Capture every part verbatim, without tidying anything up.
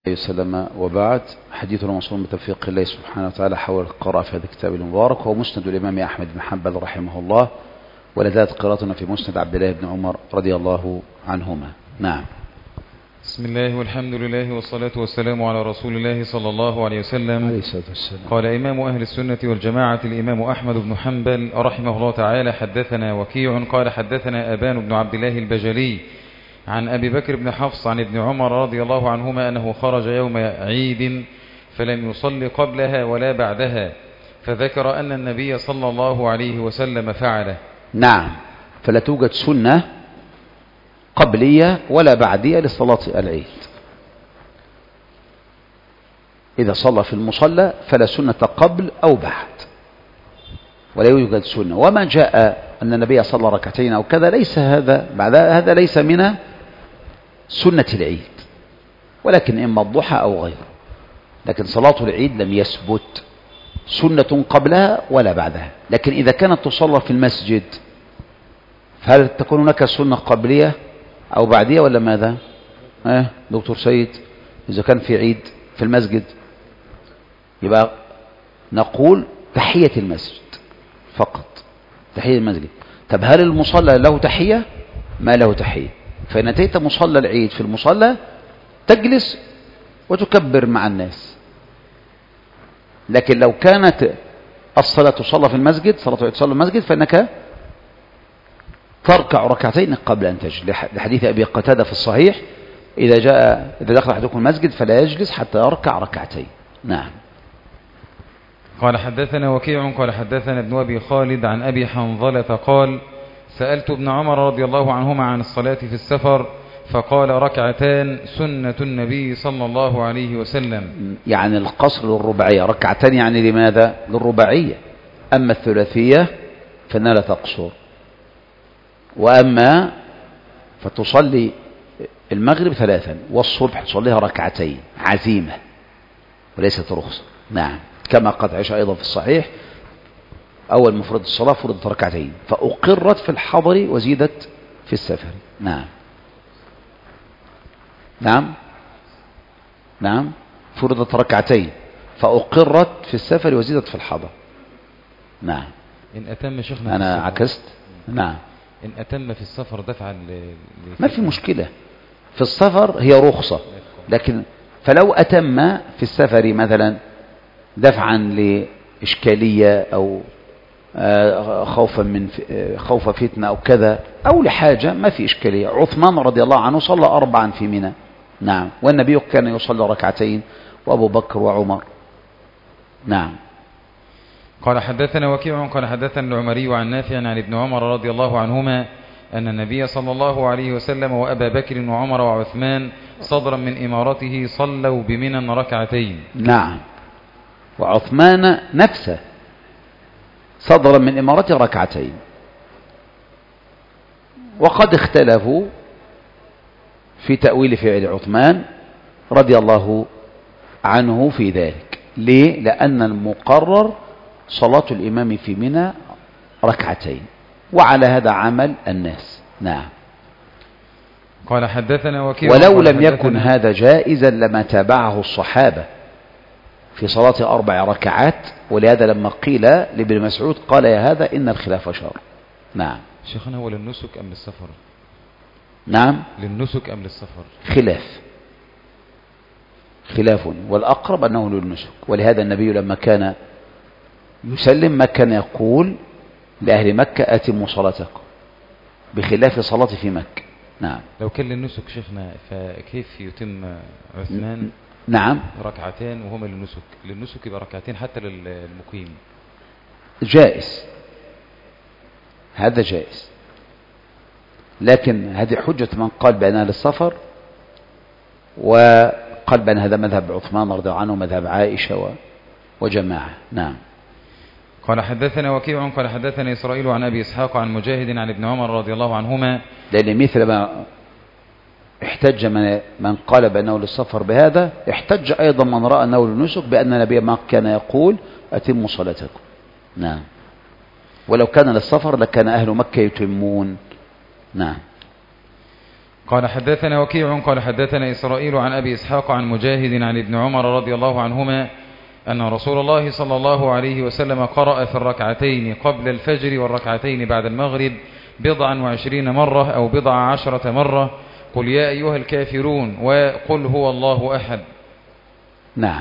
وسلم. وبعد، حديثنا موصول بتوفيق الله سبحانه وتعالى حول القراءة في هذا الكتاب المبارك، وهو مسند الإمام أحمد بن حنبل رحمه الله، ولذات قراءتنا في مسند عبد الله بن عمر رضي الله عنهما. نعم. بسم الله والحمد لله والصلاة والسلام على رسول الله صلى الله عليه وسلم. عليه الصلاة والسلام. قال إمام أهل السنة والجماعة الإمام أحمد بن حنبل رحمه الله تعالى: حدثنا وكيع قال حدثنا أبان بن عبد الله البجلي عن أبي بكر بن حفص عن ابن عمر رضي الله عنهما أنه خرج يوم عيد فلم يصل قبلها ولا بعدها، فذكر أن النبي صلى الله عليه وسلم فعله. نعم، فلا توجد سنة قبلية ولا بعدية لصلاة العيد. إذا صلى في المصلى فلا سنة قبل أو بعد، ولا يوجد سنة. وما جاء أن النبي صلى ركعتين أو كذا ليس هذا بعد هذا ليس من سنة العيد، ولكن إما الضحى أو غيره. لكن صلاة العيد لم يثبت سنة قبلها ولا بعدها. لكن إذا كانت تصلى في المسجد فهل تكون هناك سنة قبلية أو بعدية ولا ماذا؟ اه دكتور سيد، إذا كان في عيد في المسجد يبقى نقول تحية المسجد فقط، تحية المسجد. طب هل المصلى له تحية؟ ما له تحية. فإن أتيت مصلى العيد في المصلى تجلس وتكبر مع الناس. لكن لو كانت الصلاة تصلى في المسجد، صلاة العيد تصلى في المسجد، فإنك تركع ركعتين قبل أن تجلس، لحديث أبي قتادة في الصحيح: إذا جاء إذا دخل أحدكم المسجد فلا يجلس حتى يركع ركعتين. نعم. قال حدثنا وكيع قال حدثنا ابن أبي خالد عن أبي حنظلة قال: سألت ابن عمر رضي الله عنهما عن الصلاة في السفر فقال: ركعتان سنة النبي صلى الله عليه وسلم. يعني القصر للرباعية، ركعتان يعني لماذا؟ للرباعية. أما الثلاثية فإنها لا تقصر. وأما فتصلي المغرب ثلاثا والصبح تصليها ركعتين عزيمة وليست رخصة. نعم، كما قد عاش أيضا في الصحيح: أول مفرد الصلاة فرضت ركعتين فأقرت في الحضر وزيدت في السفر. نعم نعم نعم فرضت ركعتين فأقرت في السفر وزيدت في الحضر. نعم. إن أتم شيخنا أنا عكست. نعم. إن أتم في السفر دفعا ما في مشكلة. في السفر هي رخصة، لكن فلو أتم في السفر مثلا دفعا لإشكالية أو خوفا من خوف فتنة أو كذا أو لحاجة ما في إشكالية. عثمان رضي الله عنه صلى أربعا في منى. نعم. والنبي كان يصلي ركعتين وأبو بكر وعمر. نعم. قال حدثنا وكيع قال حدثنا العمري عن نافع عن ابن عمر رضي الله عنهما أن النبي صلى الله عليه وسلم وأبا بكر وعمر وعثمان صدرا من إمارته صلوا بمنى ركعتين. نعم. وعثمان نفسه صدرا من إمارته ركعتين. وقد اختلفوا في تأويل فعل عثمان رضي الله عنه في ذلك. ليه؟ لأن المقرر صلاة الإمام في منى ركعتين، وعلى هذا عمل الناس. نعم. قال حدثنا وكيع ولو لم يكن هذا جائزا لما تابعه الصحابة في صلاة أربع ركعات، ولهذا لما قيل لابن مسعود قال: يا هذا إن الخلاف شر. نعم. شيخنا، هو للنسك أم للسفر؟ نعم، للنسك أم للسفر؟ خلاف خلاف والأقرب أنه للنسك. ولهذا النبي لما كان يسلم ما كان يقول لأهل مكة: أتموا صلاتكم، بخلاف صلاة في مكة. نعم. لو كان للنسك شيخنا فكيف يتم عثمان نعم ركعتين وهما للنسك؟ للنسك يبقى ركعتين حتى للمقيم. جائز، هذا جائز. لكن هذه حجة من قال بأنها للسفر، وقال بأن هذا مذهب عثمان رضي الله عنه مذهب عائشة وجماعة. نعم. قال حدثنا وكيع قال حدثنا إسرائيل عن أبي إسحاق عن مجاهد عن ابن عمر رضي الله عنهما. لأن مثل ما احتج من, من قال بأنه للسفر بهذا، احتج أيضا من رأى أنه للنسك بأن النبي ما كان يقول: أتموا صلاتكم. نعم. ولو كان للسفر لكان أهل مكة يتمون. نعم. قال حدثنا وكيع قال حدثنا إسرائيل عن أبي إسحاق عن مجاهد عن ابن عمر رضي الله عنهما أن رسول الله صلى الله عليه وسلم قرأ في الركعتين قبل الفجر والركعتين بعد المغرب بضعا وعشرين مرة أو بضع عشرة مرة قل يا أيها الكافرون وقل هو الله أحد. نعم.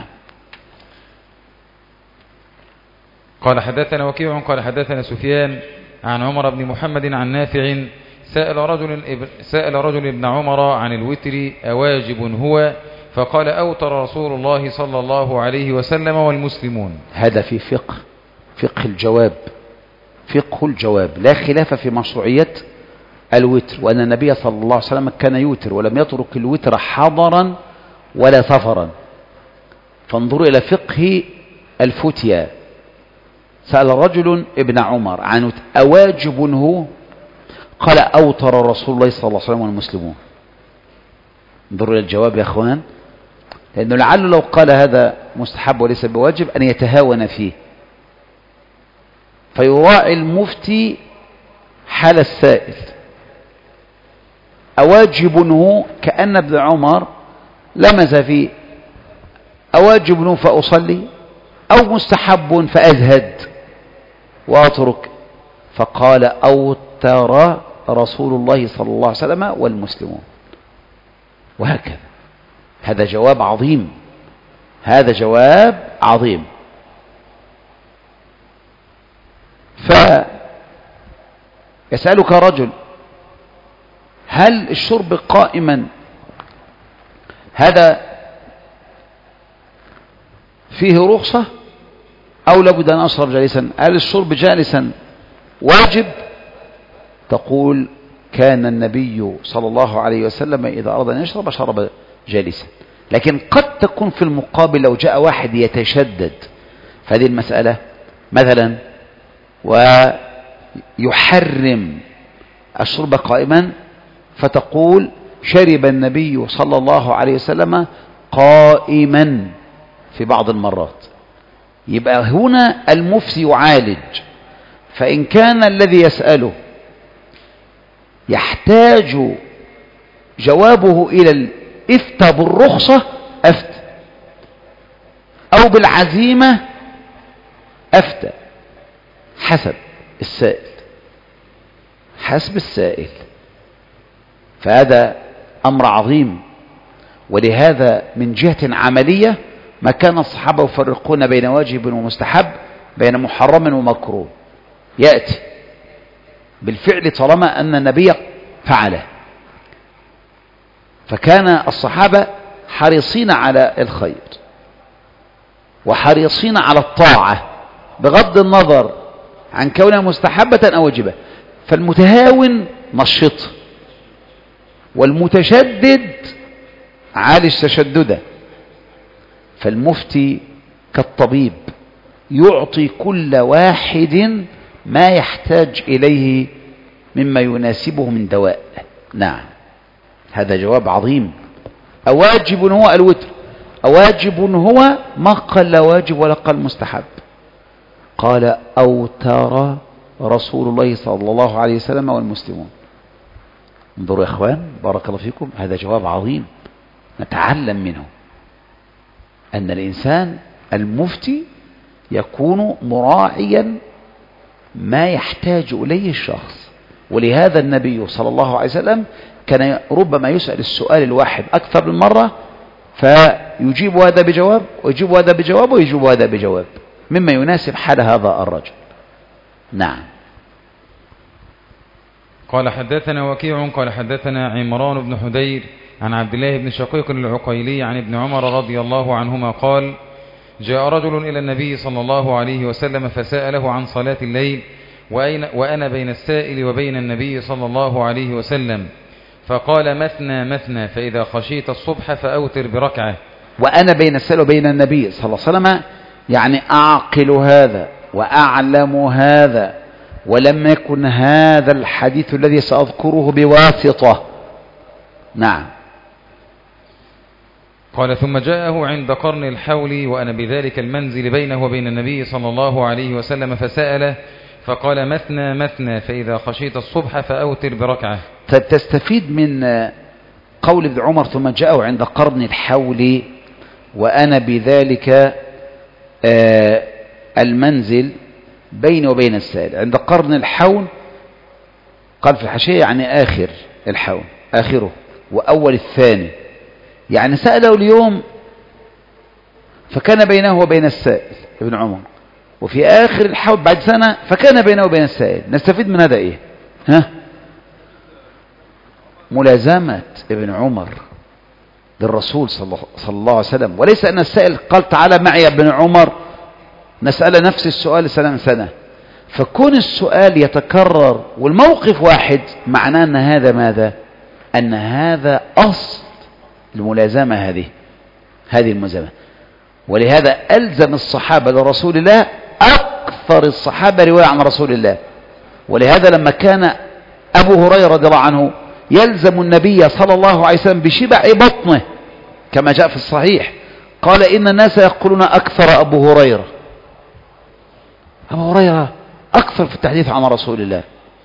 قال حدثنا وكيع قال حدثنا سفيان عن عمر بن محمد عن نافع سأل رجل, سأل رجل ابن عمر عن الوتر أواجب هو فقال أوتر رسول الله صلى الله عليه وسلم والمسلمون. هذا في فقه فقه الجواب فقه الجواب لا خلاف في مشروعية الوتر، وأن النبي صلى الله عليه وسلم كان يوتر ولم يترك الوتر حضرا ولا سفرا. فانظروا إلى فقه الفتيا. سأل رجل ابن عمر عن أواجب هو قال أوتر رسول الله صلى الله عليه وسلم والمسلمون. انظروا إلى الجواب يا أخوان، لأنه لعله لو قال هذا مستحب وليس بواجب أن يتهاون فيه، فيراعي المفتي حال السائل. أواجب هو كأن ابن عمر لمز فيه أواجب هو فأصلي أو مستحب فأزهد وأترك، فقال أوتر رسول الله صلى الله عليه وسلم والمسلمون. وهكذا هذا جواب عظيم، هذا جواب عظيم. فيسألك رجل هل الشرب قائما هذا فيه رخصة أو لابد أن أشرب جالسا؟ هل الشرب جالسا واجب؟ تقول كان النبي صلى الله عليه وسلم إذا أراد أن يشرب شرب جالسا. لكن قد تكون في المقابل لو جاء واحد يتشدد فهذه المسألة مثلا ويحرم الشرب قائما، فتقول شرب النبي صلى الله عليه وسلم قائما في بعض المرات. يبقى هنا المفتي يعالج، فإن كان الذي يسأله يحتاج جوابه إلى الإفتاء بالرخصة أفتى، أو بالعزيمة أفتى، حسب السائل حسب السائل. فهذا أمر عظيم. ولهذا من جهة عملية ما كان الصحابة يفرقون بين واجب ومستحب، بين محرم ومكروه، يأتي بالفعل طالما أن النبي فعله. فكان الصحابة حريصين على الخير وحريصين على الطاعة بغض النظر عن كونها مستحبة أو واجبة. فالمتهاون نشط، والمتشدد عالج تشدده. فالمفتي كالطبيب يعطي كل واحد ما يحتاج إليه مما يناسبه من دواء. نعم، هذا جواب عظيم. أواجب هو الوتر، أواجب هو ما قال لا واجب ولا قال مستحب. قال أوتر رسول الله صلى الله عليه وسلم والمسلمون. انظروا يا إخوان بارك الله فيكم، هذا جواب عظيم نتعلم منه أن الإنسان المفتي يكون مراعيا ما يحتاج إليه الشخص. ولهذا النبي صلى الله عليه وسلم كان ربما يسأل السؤال الواحد أكثر من مرة، فيجيب هذا بجواب ويجيب هذا بجواب ويجيب هذا بجواب مما يناسب حال هذا الرجل. نعم. قال حدثنا وكيع قال حدثنا عمران بن حدير عن عبد الله بن شقيق العقيلي عن ابن عمر رضي الله عنهما قال جاء رجل إلى النبي صلى الله عليه وسلم فسأله عن صلاة الليل وأين وأنا بين السائل وبين النبي صلى الله عليه وسلم، فقال مثنى مثنى فإذا خشيت الصبح فأوتر بركعة. وأنا بين السائل وبين النبي صلى الله عليه وسلم يعني أعقل هذا وأعلم هذا، ولم يكن هذا الحديث الذي سأذكره بواسطة. نعم. قال ثم جاءه عند قرن الحول وأنا بذلك المنزل بينه وبين النبي صلى الله عليه وسلم فسأله فقال مثنى مثنى فإذا خشيت الصبح فأوتر بركعة. تستفيد من قول ابن عمر ثم جاءه عند قرن الحول وأنا بذلك آه المنزل بيني وبين السائل. عند قرن الحول قال في الحاشية يعني آخر الحول، آخره وأول الثاني، يعني سأله اليوم فكان بينه وبين السائل ابن عمر، وفي آخر الحول بعد سنة فكان بينه وبين السائل. نستفيد من هذا إيه؟ ها؟ ملازمة ابن عمر للرسول صلى الله عليه وسلم، وليس أن السائل قال تعالى معي يا ابن عمر نسأل نفس السؤال سنة سنة. فكون السؤال يتكرر والموقف واحد معناه أن هذا ماذا؟ أن هذا أصل الملازمة، هذه هذه الملازمة. ولهذا ألزم الصحابة لرسول الله أكثر الصحابة رواية عن رسول الله. ولهذا لما كان أبو هريرة رضي الله عنه يلزم النبي صلى الله عليه وسلم بشبع بطنه كما جاء في الصحيح، قال إن الناس يقولون أكثر أبو هريرة. أبو هريرة أكثر في التحديث عن رسول الله.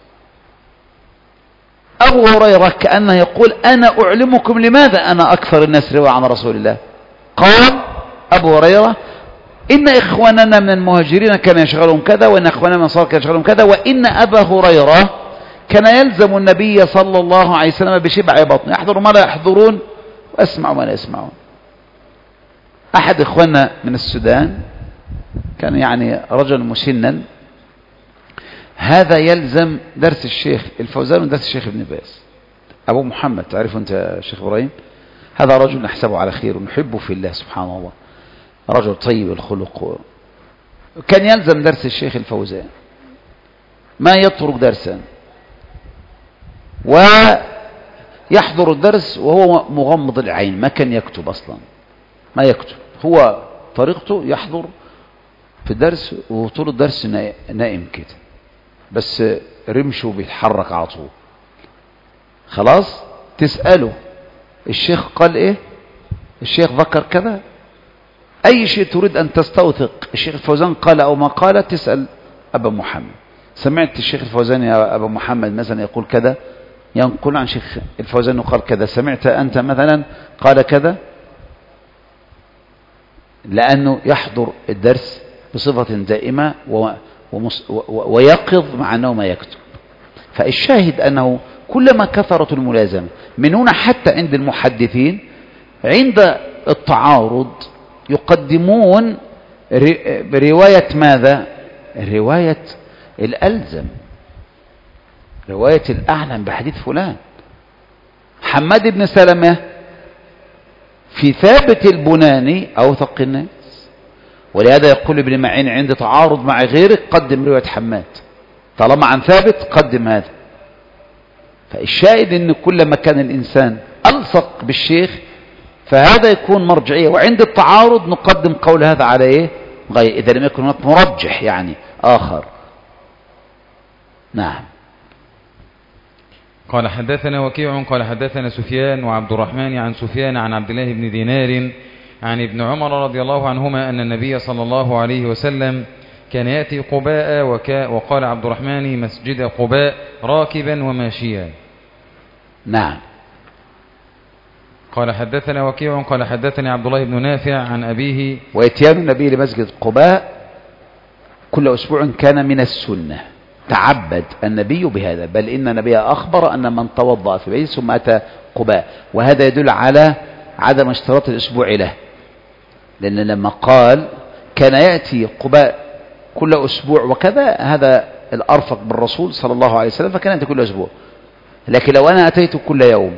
أبو هريرة كأنه يقول أنا أعلمكم لماذا أنا أكثر الناس رواية عن رسول الله. قال أبو هريرة إن إخواننا من المهاجرين كان يشغلهم كذا، وإن إخواننا من الأنصار كان يشغلهم كذا، وإن أبا هريرة كان يلزم النبي صلى الله عليه وسلم بشبع بطن، يحضر ما لا يحضرون وأسمع ما لا يسمعون. أحد إخواننا من السودان كان يعني رجل مسنا، هذا يلزم درس الشيخ الفوزان ودرس الشيخ ابن باز. أبو محمد تعرفه أنت يا شيخ إبراهيم؟ هذا رجل نحسبه على خير ونحبه في الله سبحان الله، رجل طيب الخلق، كان يلزم درس الشيخ الفوزان ما يترك درسا، ويحضر الدرس وهو مغمض العين، ما كان يكتب أصلا، ما يكتب، هو طريقته يحضر في الدرس وطول الدرس نائم كده، بس رمشه بيتحرك على طول. خلاص تسأله الشيخ قال ايه، الشيخ ذكر كذا، اي شيء تريد ان تستوثق الشيخ الفوزان قال او ما قال تسأل ابا محمد. سمعت الشيخ الفوزان يا ابا محمد مثلا يقول كذا، ينقل عن شيخ الفوزان قال كذا، سمعت انت مثلا قال كذا، لانه يحضر الدرس بصفة دائمة ويقظ مع انه ما يكتب. فالشاهد انه كلما كثرت الملازمة من هنا حتى عند المحدثين عند التعارض يقدمون رواية ماذا؟ رواية الألزم، رواية الأعلم بحديث فلان. حماد بن سلمة في ثابت البناني أوثق الناس، ولهذا يقول ابن معين عند تعارض مع غيرك قدم رواية حماد، طالما عن ثابت قدم هذا. فالشاهد ان كلما كان الانسان الصق بالشيخ فهذا يكون مرجعية، وعند التعارض نقدم قول هذا على ايه غير، اذا لم يكن هناك مرجح يعني اخر. نعم. قال حدثنا وكيع قال حدثنا سفيان وعبد الرحمن عن سفيان عن عبد الله بن دينار عن ابن عمر رضي الله عنهما أن النبي صلى الله عليه وسلم كان يأتي قباء، وكا وقال عبد الرحمن مسجد قباء راكبا وماشيا. نعم. قال حدثنا وكيع قال حدثني عبد الله بن نافع عن أبيه. وإتيان النبي لمسجد قباء كل أسبوع كان من السنة، تعبد النبي بهذا، بل إن النبي أخبر أن من توضأ في بيته ثم أتى قباء، وهذا يدل على عدم اشتراط الأسبوع له، لأن لما قال كان يأتي قباء كل أسبوع وكذا هذا الأرفق بالرسول صلى الله عليه وسلم، فكان يأتي كل أسبوع. لكن لو أنا أتيت كل يوم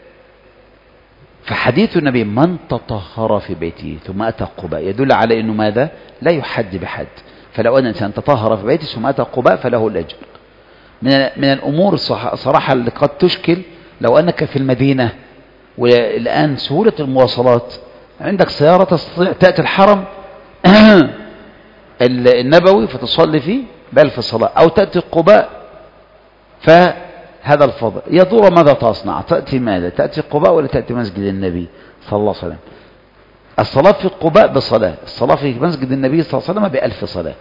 فحديث النبي من تطهر في بيته ثم أتى قباء يدل على أنه ماذا لا يحد بحد. فلو أن إنسان تطهر في بيته ثم أتى قباء فله الأجر. من من الأمور صراحة اللي قد تشكل لو أنك في المدينة والآن سهولة المواصلات، عندك سيارة تستطيع تأتي الحرم النبوي فتصلي فيه بألف صلاة، أو تأتي قباء فهذا الفضل يدور ماذا تصنع، تأتي ماذا، تأتي قباء ولا تأتي مسجد النبي صلى الله عليه وسلم. الصلاة في قباء بصلاة، الصلاة في مسجد النبي صلى الله عليه وسلم بألف صلاة.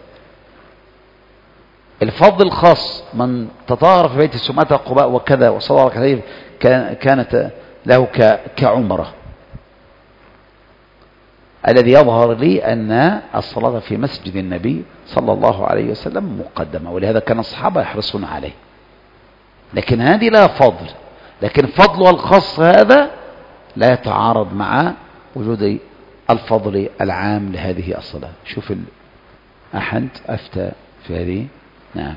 الفضل الخاص من تطهر في بيت السماء قباء وكذا وصلى ركعتين كانت له كعمرة. الذي يظهر لي أن الصلاة في مسجد النبي صلى الله عليه وسلم مقدمة، ولهذا كان الصحابة يحرصون عليه. لكن هذه لا فضل، لكن فضلها الخاص هذا لا يتعارض مع وجود الفضل العام لهذه الصلاة. شوف أحد أفتى في هذه. نعم.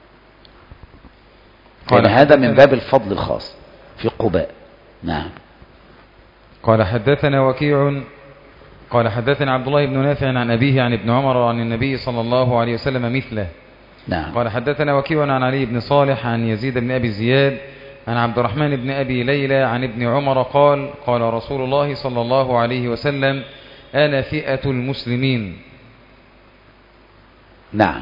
قال هذا من باب الفضل الخاص في قباء. نعم. قال حدثنا وكيع قال حدثنا عبد الله بن نافع عن أبيه عن ابن عمر عن النبي صلى الله عليه وسلم مثله. نعم. قال حدثنا وكيع عن علي بن صالح عن يزيد بن أبي زياد عن عبد الرحمن بن أبي ليلى عن ابن عمر قال قال رسول الله صلى الله عليه وسلم أنا فئة المسلمين. نعم.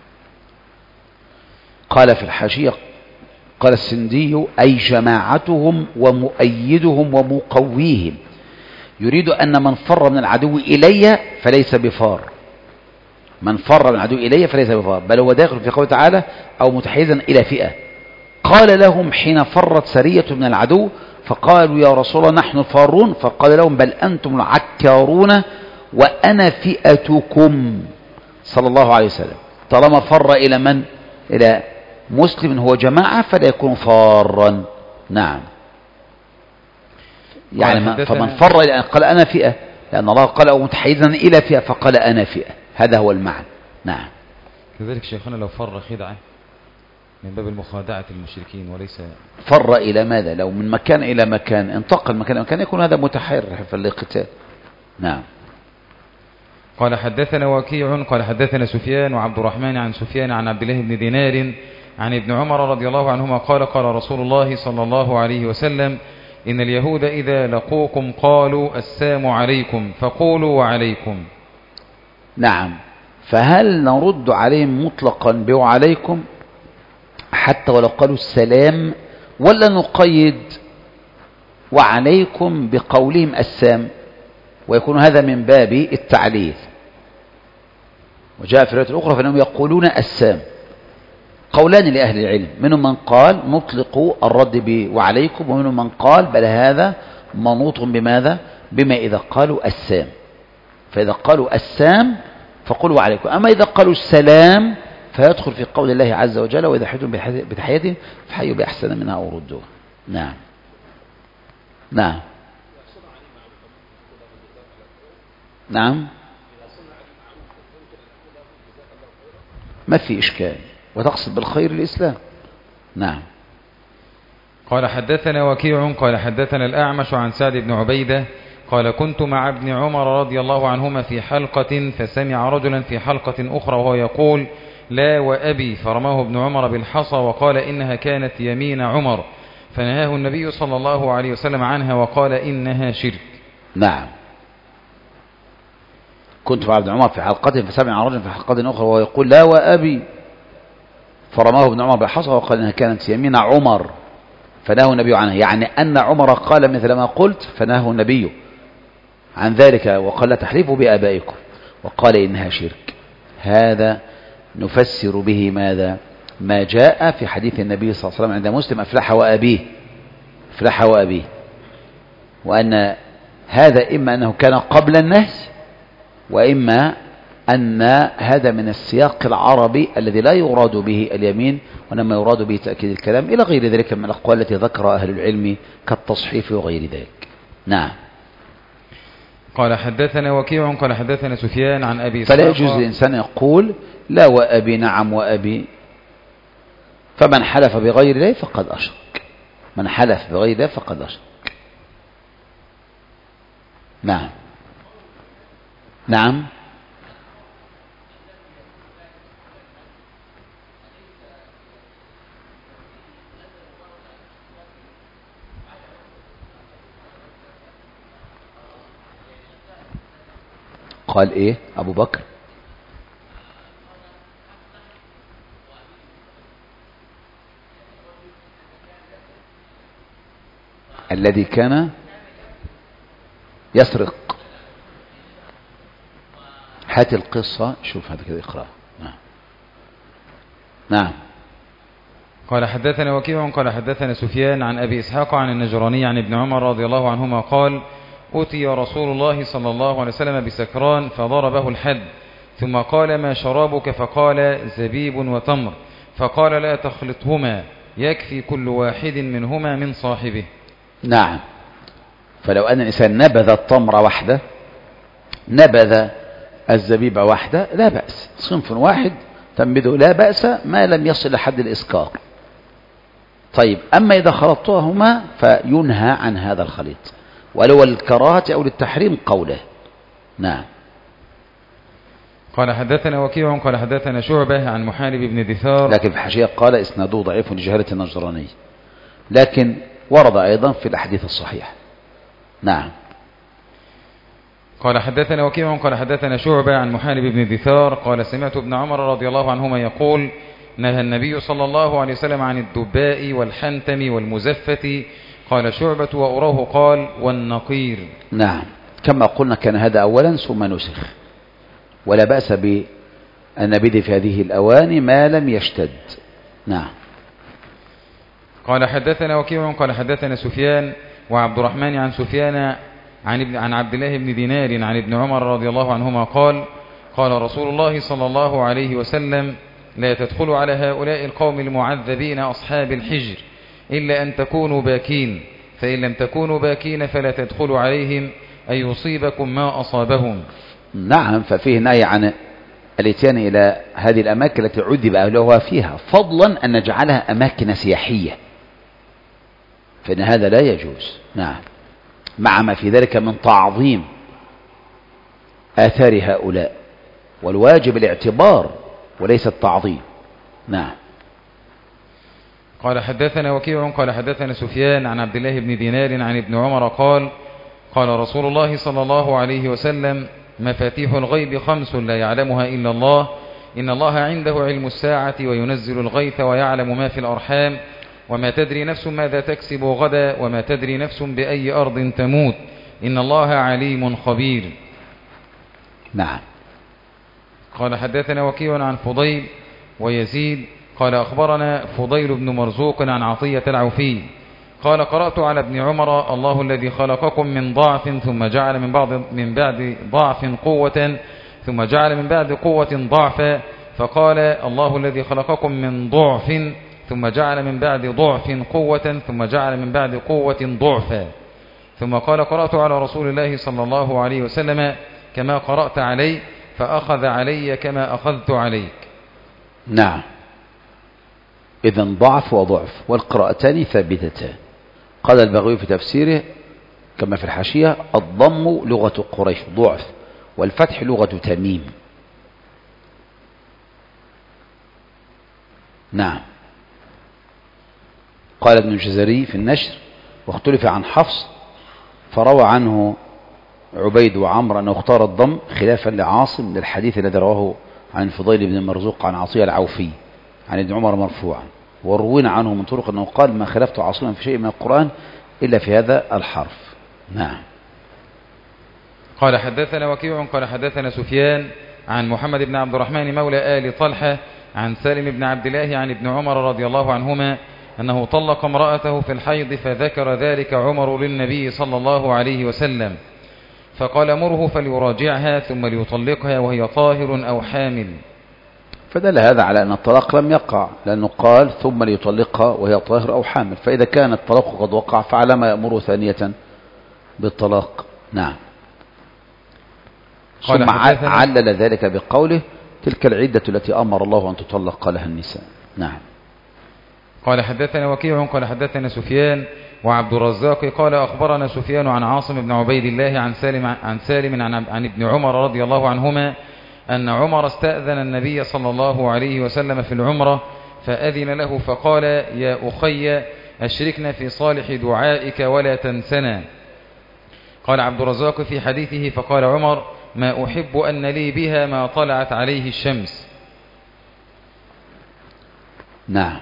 قال في الحاشية قال السندي أي جماعتهم ومؤيدهم ومقويهم، يريد أن من فر من العدو إلي فليس بفار، من فر من العدو إلي فليس بفار، بل هو داخل في قوله تعالى أو متحيزا إلى فئة. قال لهم حين فرت سرية من العدو فقالوا يا رسول الله نحن الفارون، فقال لهم بل أنتم العكارون وأنا فئتكم صلى الله عليه وسلم. طالما فر إلى من؟ إلى مسلم هو جماعة فلا يكون فارا. نعم. يعني فمن فر إلى قال أنا فئة، لأن الله قال أو متحيزا إلى فئة فقال أنا فئة، هذا هو المعنى. نعم. كذلك شيخنا لو فر خدعة من باب المخادعة المشركين وليس فر إلى ماذا؟ لو من مكان إلى مكان انتقل مكان إلى مكان يكون هذا متحرر في القتال. نعم. قال حدثنا وكيع قال حدثنا سفيان وعبد الرحمن عن سفيان عن عبد الله بن دينار عن ابن عمر رضي الله عنهما قال قال رسول الله صلى الله عليه وسلم إن اليهود إذا لقوكم قالوا السلام عليكم فقولوا وعليكم. نعم. فهل نرد عليهم مطلقا بوعليكم حتى ولو قالوا السلام، ولا نقيد وعليكم بقولهم السام ويكون هذا من باب التعليل؟ وجاء في الرواية الأخرى فإنهم يقولون السام. قولان لأهل العلم، منهم من قال نطلق الرد بوعليكم، ومنهم من قال بل هذا منوط بماذا؟ بما إذا قالوا السام، فإذا قالوا السام فقولوا وعليكم. أما إذا قالوا السلام فيدخل في قول الله عز وجل وإذا حيتم بتحية فحيوا بأحسن منها أو ردوها. نعم. نعم. نعم. ما في إشكال، وتقصد بالخير الإسلام. نعم. قال حدثنا وكيع قال حدثنا الأعمش عن سعد بن عبيدة قال كنت مع ابن عمر رضي الله عنهما في حلقة فسمع رجلا في حلقة أخرى وهو يقول لا وأبي، فرماه ابن عمر بالحصى وقال إنها كانت يمين عمر، فنهاه النبي صلى الله عليه وسلم عنها وقال إنها شرك. نعم. كنت مع ابن عمر في حلقة فسمع رجلا في حلقة أخرى وهو يقول لا وأبي، فرماه ابن عمر بالحصى وقال إنها كانت يمين عمر، فنهاه النبي عنها، يعني أن عمر قال مثل ما قلت فنهاه النبي عن ذلك وقال لا تحلفوا بآبائكم، وقال إنها شرك. هذا نفسر به ماذا؟ ما جاء في حديث النبي صلى الله عليه وسلم عند مسلم أفلح وأبيه، أفلح وأبيه، وأن هذا إما أنه كان قبل النهي، وإما أن هذا من السياق العربي الذي لا يراد به اليمين وإنما يراد به تأكيد الكلام، إلى غير ذلك من الأقوال التي ذكر أهل العلم كالتصحيف وغير ذلك. نعم. قال حدثنا وكيع قال حدثنا سفيان عن أبي فلا يجوز الإنسان يقول لا وأبي نعم وأبي، فمن حلف بغير الله فقد أشرك، من حلف بغير الله فقد أشرك. نعم. نعم. قال ايه ابو بكر؟ الذي كان يسرق. هات القصة شوف هذا كده اقرأ. نعم. نعم. قال حدثنا وكيع قال حدثنا سفيان عن أبي إسحاق عن النجراني عن ابن عمر رضي الله عنهما قال أتي رسول الله صلى الله عليه وسلم بسكران فضربه الحد ثم قال ما شرابك؟ فقال زبيب وتمر. فقال لا تخلطهما يكفي كل واحد منهما من صاحبه. نعم. فلو أن الإنسان نبذ التمر وحده نبذ الزبيب وحده لا بأس، صنف واحد تنبذه لا بأس ما لم يصل لحد الإسكار. طيب أما إذا خلطتهما فينهى عن هذا الخليط، ولو الكراهة أو للتحريم قوله. نعم. قال حدثنا وكيع قال حدثنا شعبة عن محارب بن دثار، لكن في الحاشية قال إسناده ضعيف لجهالة النجراني، لكن ورد أيضا في الأحاديث الصحيحة. نعم. قال حدثنا وكيع قال حدثنا شعبة عن محارب بن دثار قال سمعت ابن عمر رضي الله عنهما يقول نهى النبي صلى الله عليه وسلم عن الدباء والحنتم والمزفة. قال شعبة وأراه قال والنقير. نعم. كما قلنا كان هذا أولا ثم نسخ، ولا بأس بالنبذ في هذه الأواني ما لم يشتد. نعم. قال حدثنا وكيع قال حدثنا سفيان وعبد الرحمن عن سفيان عن ابن عن عبد الله بن دينار عن ابن عمر رضي الله عنهما قال قال رسول الله صلى الله عليه وسلم لا تدخلوا على هؤلاء القوم المعذبين أصحاب الحجر إلا أن تكونوا باكين، فإن لم تكونوا باكين فلا تدخلوا عليهم أن يصيبكم ما أصابهم. نعم. ففيه نهي عن الاتيان إلى هذه الأماكن التي عذب أهلها فيها، فضلا أن نجعلها أماكن سياحية، فإن هذا لا يجوز. نعم. مع ما في ذلك من تعظيم آثار هؤلاء، والواجب الاعتبار وليس التعظيم. نعم. قال حدثنا وكيع قال حدثنا سفيان عن عبد الله بن دينار عن ابن عمر قال قال رسول الله صلى الله عليه وسلم مفاتيح الغيب خمس لا يعلمها إلا الله، إن الله عنده علم الساعة وينزل الغيث ويعلم ما في الأرحام، وما تدري نفس ماذا تكسب غدا، وما تدري نفس بأي أرض تموت، إن الله عليم خبير. نعم. قال حدثنا وكيع عن فضيل ويزيد قال أخبرنا فضيل بن مرزوق عن عطية العوفي قال قرأت على ابن عمر الله الذي خلقكم من ضعف ثم جعل من بعد من بعد ضعف قوة ثم جعل من بعد قوة ضعفا، فقال الله الذي خلقكم من ضعف ثم جعل من بعد ضعف قوة ثم جعل من بعد قوة ضعفا، ثم قال قرأت على رسول الله صلى الله عليه وسلم كما قرأت علي فأخذ علي كما أخذت عليك. نعم. إذن ضعف وضعف والقراءتان ثابتتان. قال البغوي في تفسيره كما في الحاشية الضم لغة قريش ضعف، والفتح لغة تميم. نعم. قال ابن الجزري في النشر واختلف عن حفص فروى عنه عبيد وعمر أنه اختار الضم خلافا لعاصم للحديث الذي رواه عن الفضيل بن مرزوق عن عطية العوفي عن ابن عمر مرفوعا، وروينا عنه من طرق أنه قال ما خلفت عاصما في شيء من القرآن إلا في هذا الحرف. نعم. قال حدثنا وكيع قال حدثنا سفيان عن محمد بن عبد الرحمن مولى آل طلحة عن سالم بن عبد الله عن ابن عمر رضي الله عنهما أنه طلق امرأته في الحيض فذكر ذلك عمر للنبي صلى الله عليه وسلم فقال مره فليراجعها ثم ليطلقها وهي طاهر أو حامل. فدل هذا على أن الطلاق لم يقع، لأنه قال ثم ليطلقها وهي طاهر أو حامل، فإذا كان الطلاق قد وقع فعلى ما يأمره ثانية بالطلاق. نعم. ثم علل ذلك بقوله تلك العدة التي أمر الله أن تطلق لها النساء. نعم. قال حدثنا وكيع قال حدثنا سفيان وعبد الرزاق قال أخبرنا سفيان عن عاصم بن عبيد الله عن سالم عن سالم عن, عن ابن عمر رضي الله عنهما أن عمر استأذن النبي صلى الله عليه وسلم في العمرة فأذن له فقال يا أخي أشركنا في صالح دعائك ولا تنسنا. قال عبد الرزاق في حديثه فقال عمر ما أحب أن لي بها ما طلعت عليه الشمس. نعم.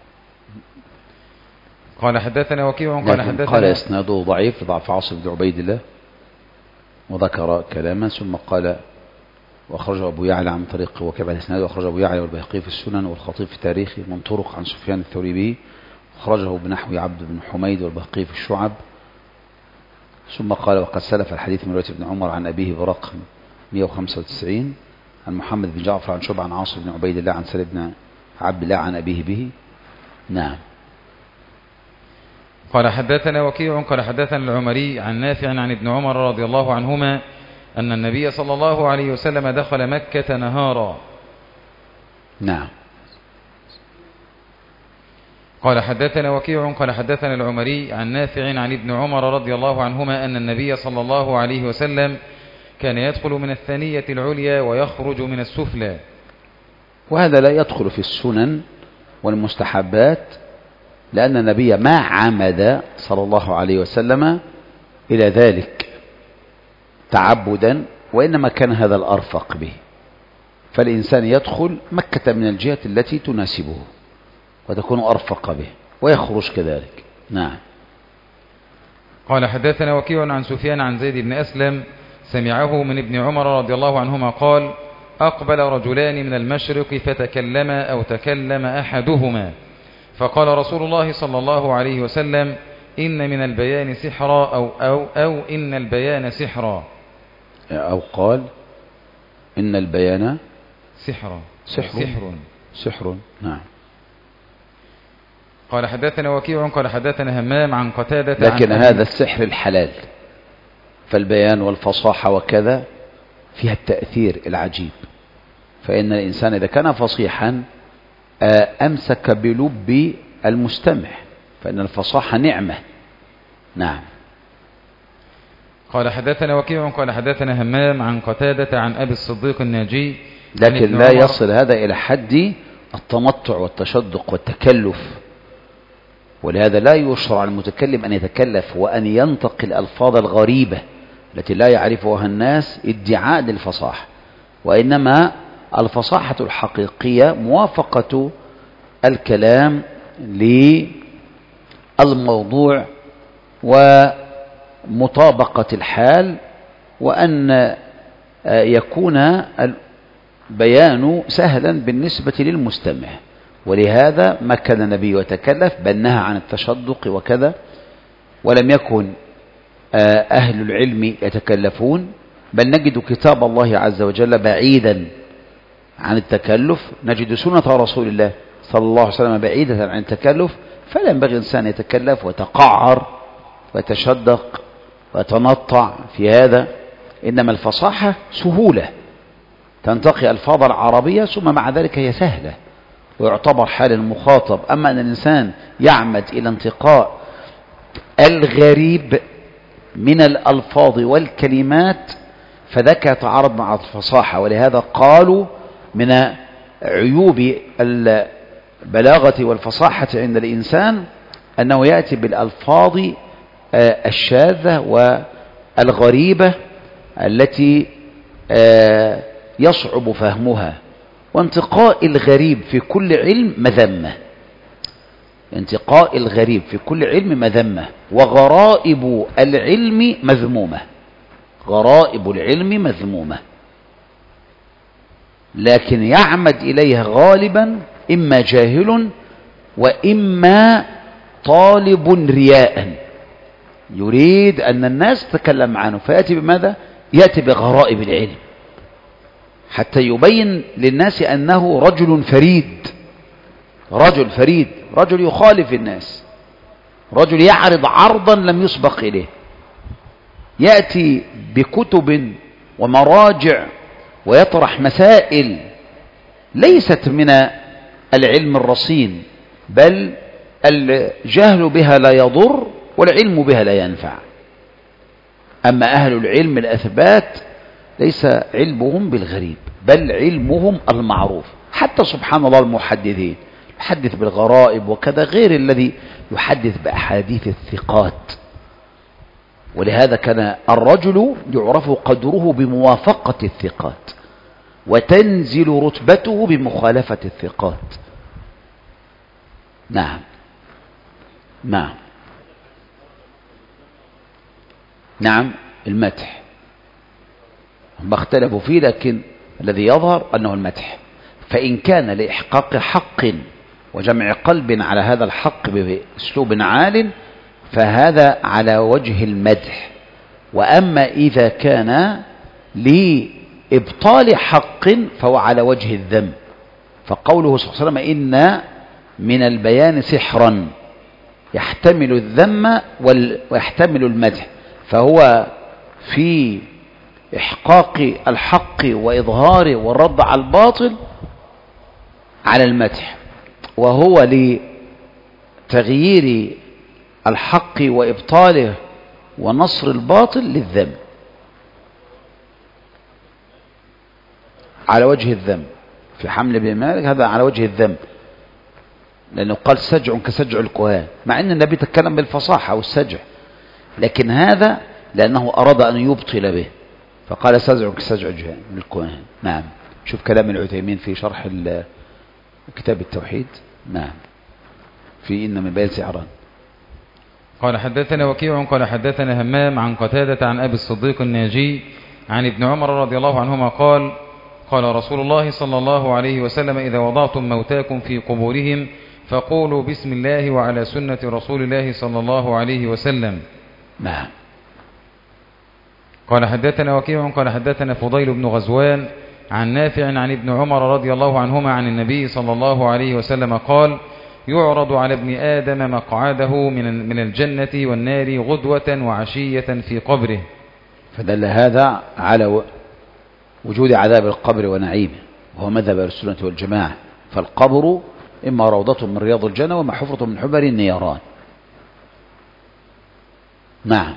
قال حدثنا وكيع قال حدثنا قال إسناده ضعيف ضعف عاصم بن عبيد الله وذكر كلاما ثم قال وأخرجه أبو يعلى عن طريق وكيع عن إسناده، وأخرجه أبو يعلى والبيهقي في السنن والخطيب في تاريخه من طرق عن سفيان الثوري به، أخرجه بنحو عبد بن حميد والبيهقي في الشعب. ثم قال: وقد سلف الحديث من رواية ابن عمر عن أبيه برقم مئة وخمسة وتسعين عن محمد بن جعفر عن شعبة عن عاصم بن عبيد الله عن سالم بن عبد الله عن أبيه به. نعم. قال: حدثنا وكيع قال حدثنا العمري عن نافع عن ابن عمر رضي الله عنهما أن النبي صلى الله عليه وسلم دخل مكة نهارا. نعم. قال: حدثنا وكيع قال حدثنا العمري عن نافع عن ابن عمر رضي الله عنهما أن النبي صلى الله عليه وسلم كان يدخل من الثانية العليا ويخرج من السفلى. وهذا لا يدخل في السنن والمستحبات، لأن النبي ما عمد صلى الله عليه وسلم إلى ذلك تعبدا، وإنما كان هذا الأرفق به. فالإنسان يدخل مكة من الجهة التي تناسبه وتكون أرفق به، ويخرج كذلك. نعم. قال: حدثنا وكيع عن سفيان عن زيد بن أسلم سمعه من ابن عمر رضي الله عنهما قال: أقبل رجلان من المشرق فتكلما أو تكلم أحدهما فقال رسول الله صلى الله عليه وسلم: إن من البيان سحرا أو, أو, أو إن البيان سحرا، أو قال إن البيان سحرا سحر سحر, سحر. نعم. قال: حدثنا وكيع قال حدثنا همام عن قتادة لكن عن هذا السحر الحلال، فالبيان والفصاحة وكذا فيها التأثير العجيب، فإن الإنسان إذا كان فصيحا أمسك بلب المستمع، فإن الفصاحة نعمة. نعم. قال: حدثنا وكيع قال حدثنا همام عن قتادة عن أبي الصديق الناجي، لكن لا يصل هذا إلى حد التمطع والتشدق والتكلف، ولهذا لا يشرع المتكلم أن يتكلف وأن ينتقل الألفاظ الغريبة التي لا يعرفها الناس ادعاء للفصاحة، وإنما الفصاحة الحقيقية موافقة الكلام للموضوع ومطابقة الحال، وأن يكون البيان سهلا بالنسبة للمستمع. ولهذا ما كان النبي يتكلف، بل نهى عن التشدق وكذا، ولم يكن أهل العلم يتكلفون، بل نجد كتاب الله عز وجل بعيدا عن التكلف، نجد سنة رسول الله صلى الله عليه وسلم بعيدة عن التكلف، فلا ينبغي الإنسان يتكلف ويتقعر ويتشدق ويتنطع في هذا. إنما الفصاحة سهولة، تنتقي ألفاظ العربية ثم مع ذلك هي سهلة ويعتبر حال المخاطب. أما أن الإنسان يعمد إلى انتقاء الغريب من الألفاظ والكلمات فذاك يتعارض مع الفصاحة. ولهذا قالوا من عيوب البلاغة والفصاحة عند الإنسان أنه يأتي بالألفاظ الشاذة والغريبة التي يصعب فهمها. وانتقاء الغريب في كل علم مذمة، انتقاء الغريب في كل علم مذمة، وغرائب العلم مذمومة، غرائب العلم مذمومة، لكن يعمد إليها غالبا إما جاهل وإما طالب رياء يريد أن الناس تتكلم عنه، فيأتي بماذا؟ يأتي بغرائب العلم حتى يبين للناس أنه رجل فريد، رجل فريد، رجل يخالف الناس، رجل يعرض عرضا لم يسبق إليه، يأتي بكتب ومراجع ويطرح مسائل ليست من العلم الرصين، بل الجهل بها لا يضر والعلم بها لا ينفع. أما أهل العلم الأثبات ليس علمهم بالغريب، بل علمهم المعروف. حتى سبحان الله المحدثين يحدث بالغرائب وكذا غير الذي يحدث بأحاديث الثقات. ولهذا كان الرجل يعرف قدره بموافقة الثقات، وتنزل رتبته بمخالفة الثقات. نعم نعم نعم. المدح ما اختلفوا فيه، لكن الذي يظهر أنه المدح. فإن كان لإحقاق حق وجمع قلب على هذا الحق بأسلوب عال فهذا على وجه المدح. وأما إذا كان لإبطال حق فهو على وجه الذم. فقوله صلى الله عليه وسلم إن من البيان سحرا يحتمل الذم ويحتمل المدح، فهو في إحقاق الحق وإظهاره والرد على الباطل على المدح، وهو لتغيير الحق وإبطاله ونصر الباطل للذم على وجه الذم. في حمل بن مالك هذا على وجه الذم، لأنه قال سجع كسجع الكهان، مع أن النبي تكلم بالفصاحة والسجع، لكن هذا لأنه أراد أن يبطل به فقال سجع كسجع الكهان. نعم. شوف كلام العثيمين في شرح كتاب التوحيد. نعم. في إن من بيان سحران. قال حدثنا وكيع قال حدثنا همام عن قتادة عن أبي الصديق الناجي عن ابن عمر رضي الله عنهما قال قال رسول الله صلى الله عليه وسلم إذا وضعتم موتاكم في قبورهم فقولوا بسم الله وعلى سنة رسول الله صلى الله عليه وسلم. نعم. قال حدثنا وكيع قال حدثنا فضيل بن غزوان عن نافع عن ابن عمر رضي الله عنهما عن النبي صلى الله عليه وسلم قال يعرض على ابن آدم مقعده من من الجنة والنار غدوة وعشية في قبره. فدل هذا على وجود عذاب القبر ونعيمه، وهو مذهب السنة والجماعة. فالقبر إما روضة من رياض الجنة وما حفرة من حبر النيران. نعم.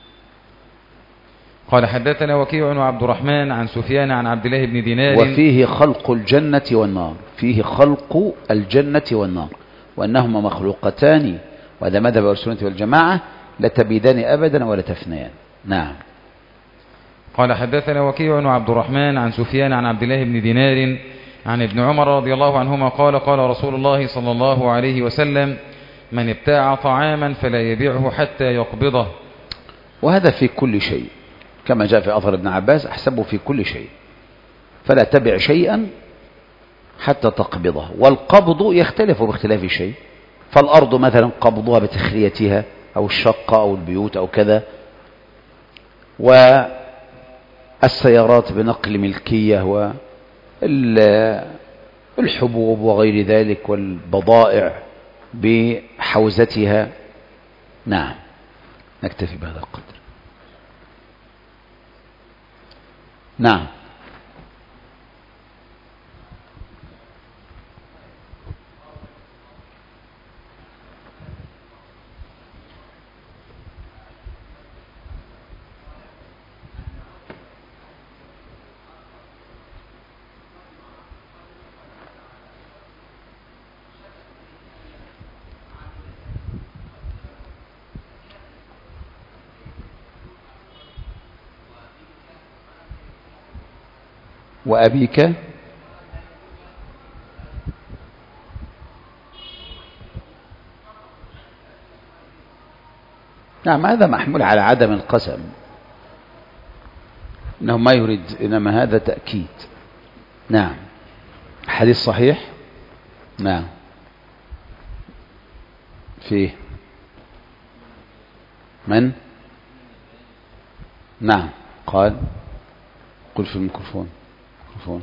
قال حدثنا وكيع وعبد الرحمن عن سفيان عن عبد الله بن دينار وفيه خلق الجنة والنار، فيه خلق الجنة والنار وأنهما مخلوقتان، وهذا مذهب السنة والجماعة لا تبيدان أبدا ولا تفنيان. نعم. قال حدثنا وكيع وعبد الرحمن عن سفيان عن عبد الله بن دينار عن ابن عمر رضي الله عنهما قال قال رسول الله صلى الله عليه وسلم من ابتاع طعاما فلا يبيعه حتى يقبضه. وهذا في كل شيء كما جاء في أثر ابن عباس أحسبه في كل شيء، فلا تبع شيئا حتى تقبضه. والقبض يختلف باختلاف شيء، فالأرض مثلا قبضها بتخليتها أو الشقة أو البيوت أو كذا، والسيارات بنقل ملكية والحبوب وغير ذلك والبضائع بحوزتها. نعم. نكتفي بهذا القدر. نعم. وأبيك نعم. هذا محمول على عدم القسم، إنه ما يريد، إنما هذا تأكيد. نعم. حديث صحيح. نعم. فيه من؟ نعم. قال قل في الميكروفون. ميكروفون.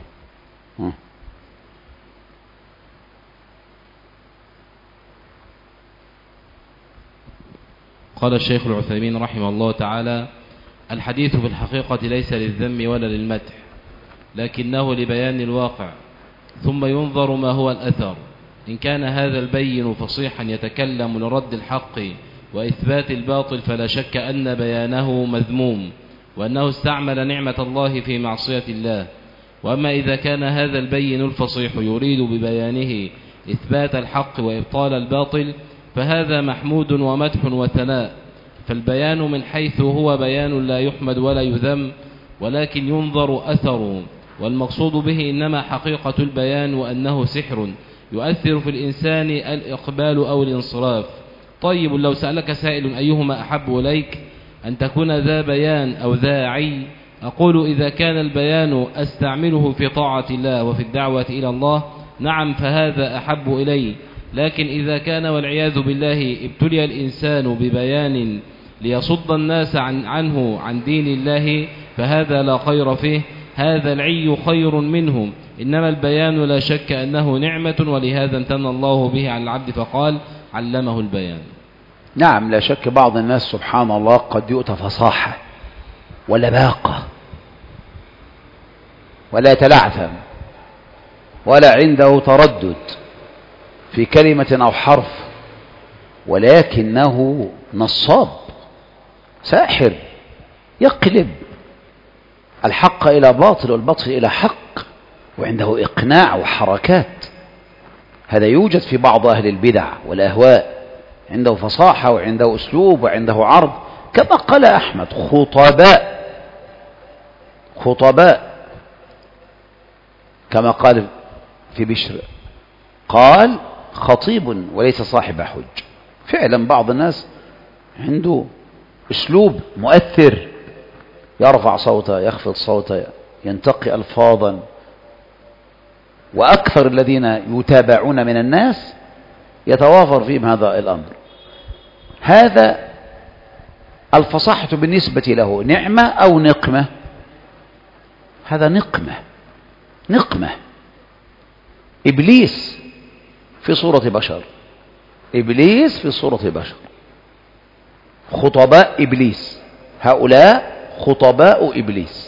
قال الشيخ العثيمين رحمه الله تعالى الحديث في الحقيقة ليس للذم ولا للمدح، لكنه لبيان الواقع، ثم ينظر ما هو الأثر. إن كان هذا البين فصيحا يتكلم لرد الحق وإثبات الباطل فلا شك أن بيانه مذموم، وأنه استعمل نعمة الله في معصية الله. وأما إذا كان هذا البين الفصيح يريد ببيانه إثبات الحق وإبطال الباطل فهذا محمود ومدح وثناء. فالبيان من حيث هو بيان لا يحمد ولا يذم، ولكن ينظر أثره، والمقصود به إنما حقيقة البيان وأنه سحر يؤثر في الإنسان الإقبال أو الانصراف. طيب لو سألك سائل أيهما أحب إليك، أن تكون ذا بيان أو ذا عي، أقول إذا كان البيان أستعمله في طاعة الله وفي الدعوة إلى الله نعم فهذا أحب إلي، لكن إذا كان والعياذ بالله ابتلي الإنسان ببيان ليصد الناس عن عنه عن دين الله فهذا لا خير فيه، هذا العي خير منهم، إنما البيان لا شك أنه نعمة، ولهذا امتن الله به على العبد فقال علمه البيان. نعم لا شك بعض الناس سبحان الله قد يؤتى فصاحة ولباقة ولا يتلعثم ولا عنده تردد في كلمة أو حرف، ولكنه نصاب ساحر يقلب الحق إلى باطل والباطل إلى حق، وعنده إقناع وحركات. هذا يوجد في بعض أهل البدع والأهواء، عنده فصاحة وعنده أسلوب وعنده عرض، كما قال أحمد خطباء خطباء كما قال في بشر قال خطيب وليس صاحب حج. فعلا بعض الناس عنده أسلوب مؤثر، يرفع صوته يخفض صوته ينتقي ألفاظا، وأكثر الذين يتابعون من الناس يتوافر فيهم هذا الأمر. هذا الفصاحة بالنسبة له نعمة أو نقمة؟ هذا نقمة نقمة. إبليس في صورة بشر، إبليس في صورة بشر، خطباء إبليس، هؤلاء خطباء إبليس.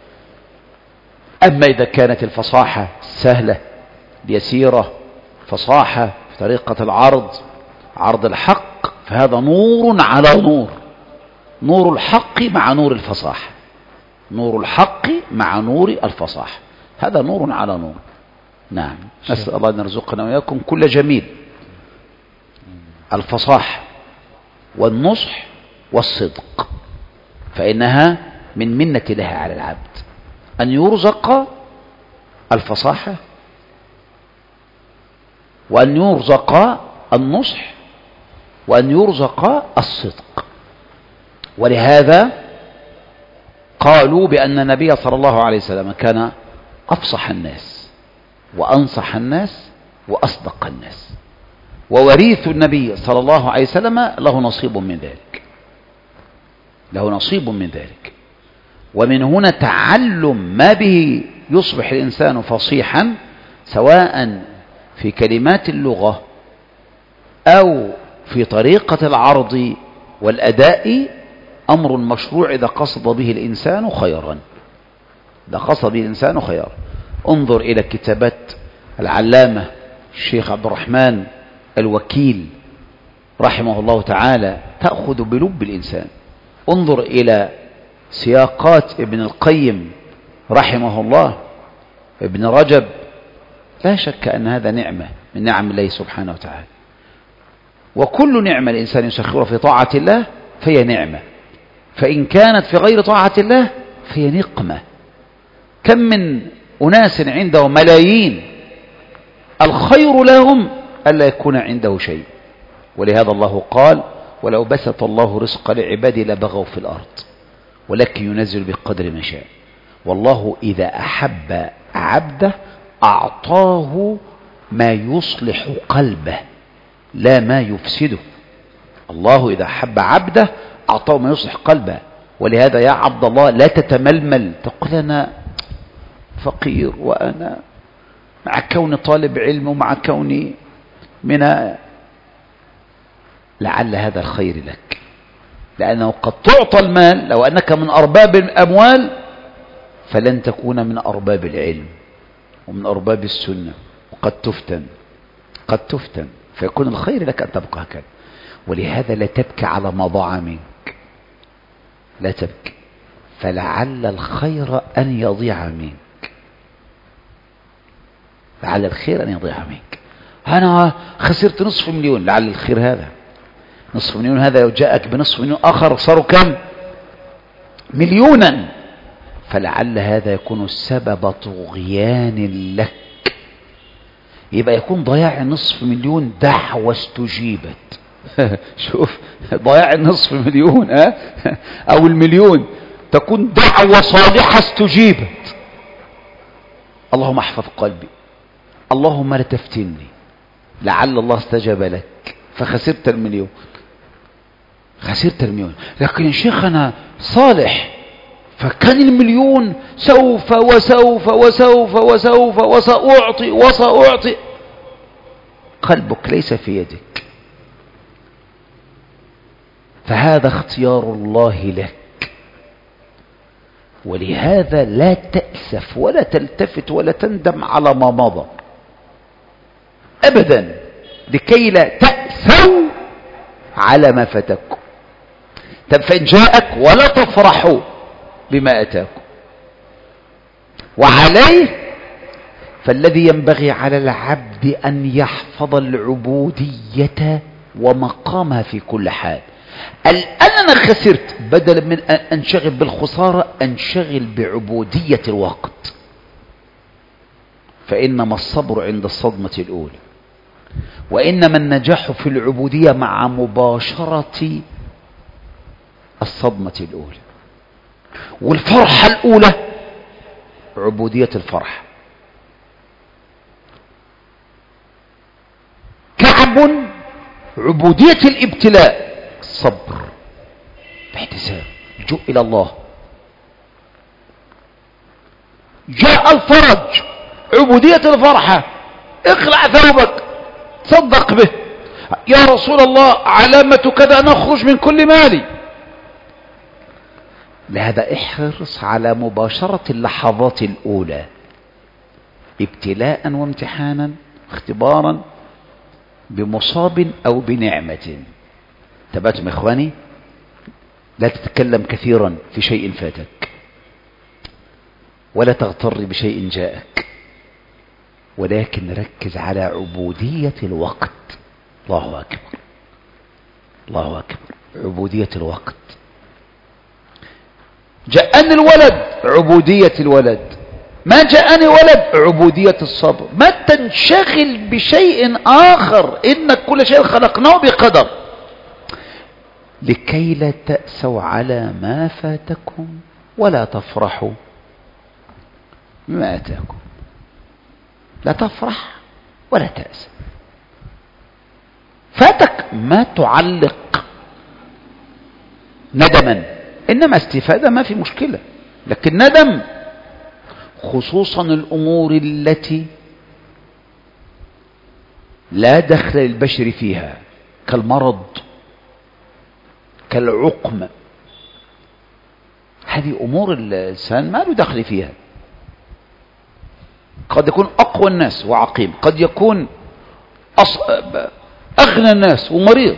أما إذا كانت الفصاحة سهلة يسيرة، فصاحة في طريقة العرض، عرض الحق، فهذا نور على نور، نور الحق مع نور الفصاحة، نور الحق مع نور الفصاحة، هذا نور على نور. نعم، نسأل الله أن يرزقنا وإياكم كل جميل، الفصاحة والنصح والصدق، فإنها من منة الله على العبد أن يرزق الفصاحة وأن يرزق النصح وأن يرزق الصدق. ولهذا قالوا بأن النبي صلى الله عليه وسلم كان أفصح الناس وأنصح الناس وأصدق الناس، ووريث النبي صلى الله عليه وسلم له نصيب من ذلك، له نصيب من ذلك. ومن هنا تعلم ما به يصبح الإنسان فصيحا، سواء في كلمات اللغة أو في طريقة العرض والأداء، أمر مشروع إذا قصد به الإنسان خيرا، إذا قصد به الإنسان خيرا. انظر إلى كتابات العلامة الشيخ عبد الرحمن الوكيل رحمه الله تعالى، تأخذ بلب الإنسان. انظر إلى سياقات ابن القيم رحمه الله، ابن رجب، لا شك أن هذا نعمة من نعم الله سبحانه وتعالى. وكل نعمة الإنسان يسخرها في طاعة الله فهي نعمة، فإن كانت في غير طاعة الله فهي نقمة. كم من أناس عنده ملايين الخير لهم ألا يكون عنده شيء، ولهذا الله قال ولو بسط الله رزق لعباده لبغوا في الأرض ولكن ينزل بقدر ما شاء، والله إذا أحب عبده أعطاه ما يصلح قلبه لا ما يفسده. الله إذا أحب عبده أعطاه ما يصلح قلبه. ولهذا يا عبد الله لا تتململ تقول أنا فقير، وأنا مع كوني طالب علم ومع كوني من، لعل هذا الخير لك، لأنه قد تعطى المال، لو أنك من أرباب الأموال فلن تكون من أرباب العلم ومن أرباب السنة، وقد تفتن قد تفتن فيكون الخير لك أن تبقى هكذا. ولهذا لا تبكي على ما ضاع منك، لا تبكي، فلعل الخير أن يضيع منك، لعل الخير أن يضيع منك. أنا خسرت نصف مليون، لعل الخير هذا نصف مليون، هذا لو جاءك بنصف مليون آخر صاروا كم؟ مليونا، فلعل هذا يكون سبب طغيان لك، يبقى يكون ضياع النصف مليون دعوة استجيبت. شوف ضياع النصف مليون ها أو المليون تكون دعوة صالحة استجيبت. اللهم احفظ قلبي، اللهم لا تفتني، لعل الله استجاب لك فخسرت المليون، خسرت المليون. لكن يا شيخ أنا صالح فكان المليون سوف وسوف وسوف وسوف وسأعطي وسأعطي. قلبك ليس في يدك، فهذا اختيار الله لك. ولهذا لا تأسف ولا تلتفت ولا تندم على ما مضى أبدا، لكي لا تأسوا على ما فاتكم. طب فإن جاءك ولا تفرحوا بما أتاكم. وعليه فالذي ينبغي على العبد أن يحفظ العبودية ومقامها في كل حال. الآن أنا خسرت، بدلا من أن أنشغل بالخسارة أنشغل بعبودية الوقت. فإنما الصبر عند الصدمة الأولى، وإنما النجاح في العبودية مع مباشرة الصدمة الأولى. والفرحة الأولى عبودية الفرح. كعب عبودية الابتلاء الصبر الاحتساب اللجوء إلى الله. جاء الفرج عبودية الفرحة، اخلع ثوبك تصدق به. يا رسول الله علامة كذا نخرج من كل مالي. لهذا احرص على مباشرة اللحظات الأولى ابتلاء وامتحانا اختبارا بمصاب أو بنعمة. تبعتم إخواني؟ لا تتكلم كثيرا في شيء فاتك، ولا تغتر بشيء جاءك، ولكن ركز على عبودية الوقت. الله أكبر، الله أكبر، عبودية الوقت. جاءني الولد عبودية الولد، ما جاءني ولد عبودية الصبر. ما تنشغل بشيء آخر، إن كل شيء خلقناه بقدر. لكي لا تأسوا على ما فاتكم ولا تفرحوا بما أتاكم. لا تفرح ولا تأس. فاتك ما تعلق ندما، إنما استفادة ما في مشكلة، لكن ندم خصوصا الأمور التي لا دخل للبشر فيها، كالمرض كالعقم. هذه أمور الإنسان ما له دخل فيها. قد يكون أقوى الناس وعقيم، قد يكون أغنى الناس ومريض.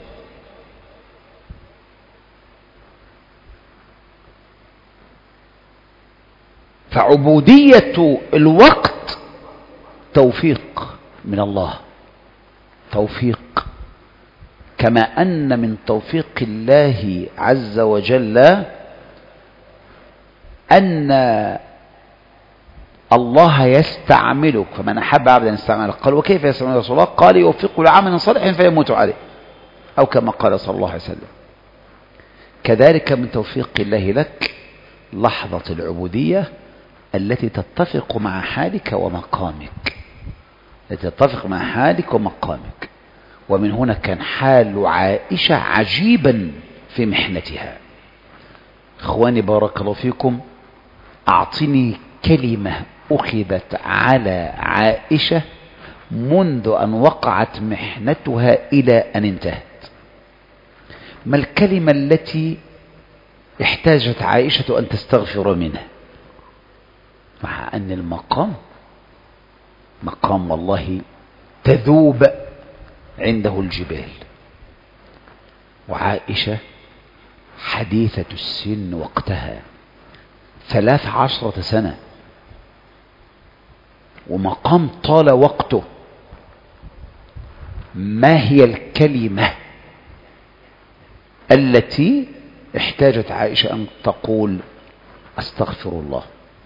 فعبودية الوقت توفيق من الله، توفيق، كما أن من توفيق الله عز وجل أن الله يستعملك. فمن أحب عبدا يستعملك قال وكيف يستعمل رسول الله؟ قال يوفق لعمل صالح فيموت عليه، أو كما قال صلى الله عليه وسلم. كذلك من توفيق الله لك لحظة العبودية التي تتفق مع حالك ومقامك، التي تتفق مع حالك ومقامك. ومن هنا كان حال عائشة عجيبا في محنتها. اخواني بارك الله فيكم، اعطني كلمة اخذت على عائشة منذ ان وقعت محنتها الى ان انتهت. ما الكلمة التي احتاجت عائشة ان تستغفر منها، مع ان المقام مقام والله تذوب عنده الجبال، وعائشة حديثة السن وقتها ثلاث عشرة سنة، ومقام طال وقته. ما هي الكلمة التي احتاجت عائشة أن تقول أستغفر الله؟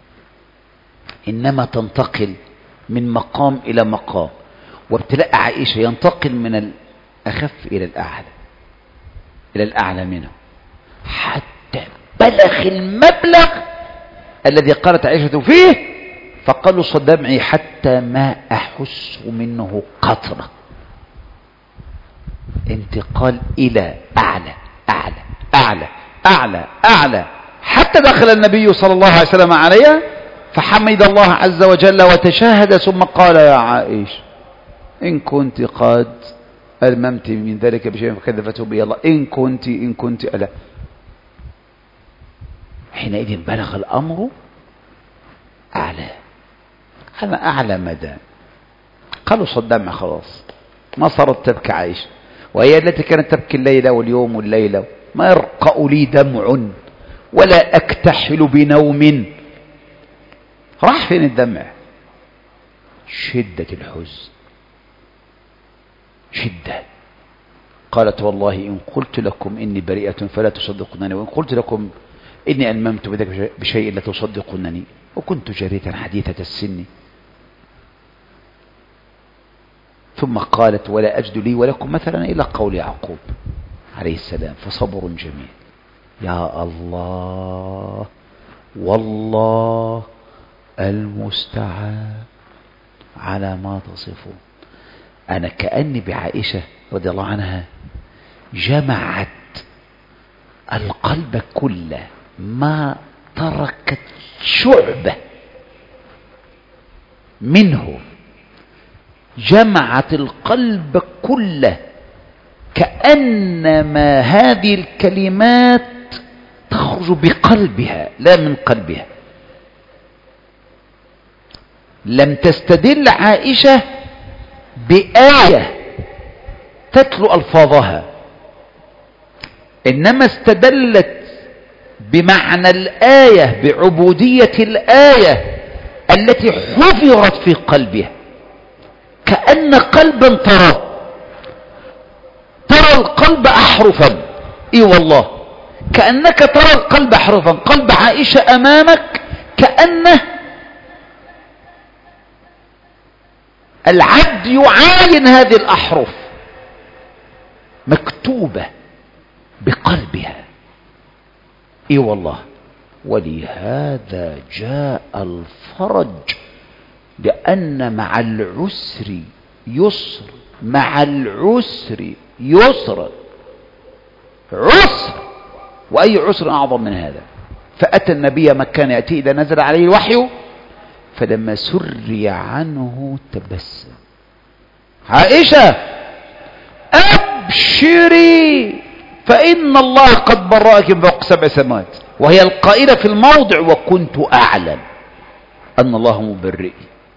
إنما تنتقل من مقام إلى مقام، وابتلاء عائشة ينتقل من الأخف إلى الأعلى، إلى الأعلى منه، حتى بلغ المبلغ الذي قالت عائشة فيه فقالوا صد دمعي حتى ما أحس منه قطرة. انتقال إلى أعلى أعلى أعلى أعلى أعلى حتى دخل النبي صلى الله عليه وسلم عليها فحمد الله عز وجل وتشاهد ثم قال يا عائشة إن كنت قد ألممت من ذلك بشيء فكذبته بي الله إن كنت إن كنت ألا. حينئذ بلغ الأمر أعلى هذا أعلى مدى. قالوا صدام خلاص ما صارت تبكي عائشة وهي التي كانت تبكي الليلة واليوم والليلة ما يرقأ لي دمع ولا أكتحل بنوم. راح فين الدمع؟ شدة الحزن شدة. قالت والله إن قلت لكم إني بريئة فلا تصدقونني وإن قلت لكم إني ألممت بذلك بشيء لا تصدقونني وكنت جريئة حديثة السن. ثم قالت ولا أجد لي ولكم مثلا إلا قول يعقوب عليه السلام فصبر جميل. يا الله والله المستعان على ما تصفون. أنا كأني بعائشة رضي الله عنها جمعت القلب كله ما تركت شعبة منه جمعت القلب كله كأنما هذه الكلمات تخرج بقلبها لا من قلبها. لم تستدل عائشة بآية تتلو ألفاظها إنما استدلت بمعنى الآية بعبودية الآية التي حفرت في قلبها كأن قلبا ترى ترى القلب أحرفا. إي والله كأنك ترى القلب أحرفا. قلب عائشة أمامك كأنه العبد يعاين هذه الأحرف مكتوبة بقلبها. إي والله ولهذا جاء الفرج لأن مع العسر يسر مع العسر يسر عسر وأي عسر أعظم من هذا. فأتى النبي مكان يأتي إذا نزل عليه الوحي فلما سري عنه تبسم. عائشة أبشري فإن الله قد برأك من فوق سبع سماوات وهي القائلة في الموضع وكنت أعلم أن الله مبرئي.